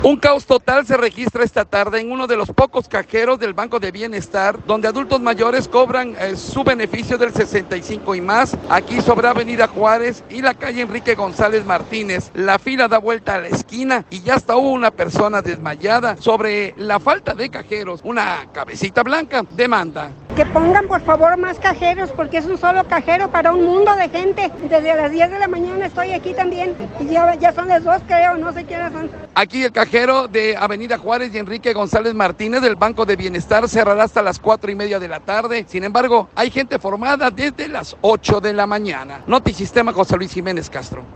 Un caos total se registra esta tarde en uno de los pocos cajeros del Banco de Bienestar, donde adultos mayores cobran su beneficio del 65 y más, aquí sobre Avenida Juárez y la calle Enrique González Martínez. La fila da vuelta a la esquina y ya hasta hubo una persona desmayada. Sobre la falta de cajeros, una cabecita blanca demanda que pongan por favor más cajeros, porque es un solo cajero para un mundo de gente. Desde las 10 de la mañana estoy aquí también y ya son las 2, creo, no sé quiénes son. Aquí el cajero de Avenida Juárez y Enrique González Martínez del Banco de Bienestar cerrará hasta las 4:30 de la tarde. Sin embargo, hay gente formada desde las 8 de la mañana. Notisistema, José Luis Jiménez Castro.